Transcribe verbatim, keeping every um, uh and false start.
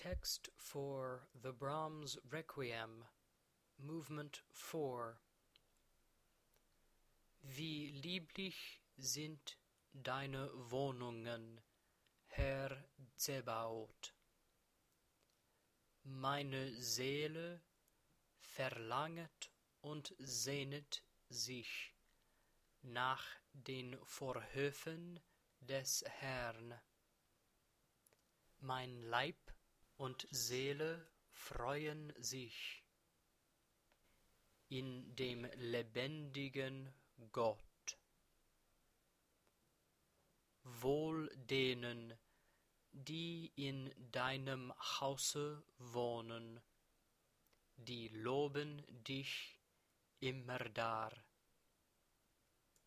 text for the Brahms Requiem, Movement four. Wie lieblich sind deine Wohnungen, Herr Zebaoth. Meine Seele verlanget und sehnet sich nach den Vorhöfen des Herrn. Mein Leib und Seele freuen sich in dem lebendigen Gott. Wohl denen, die in deinem Hause wohnen, die loben dich immerdar.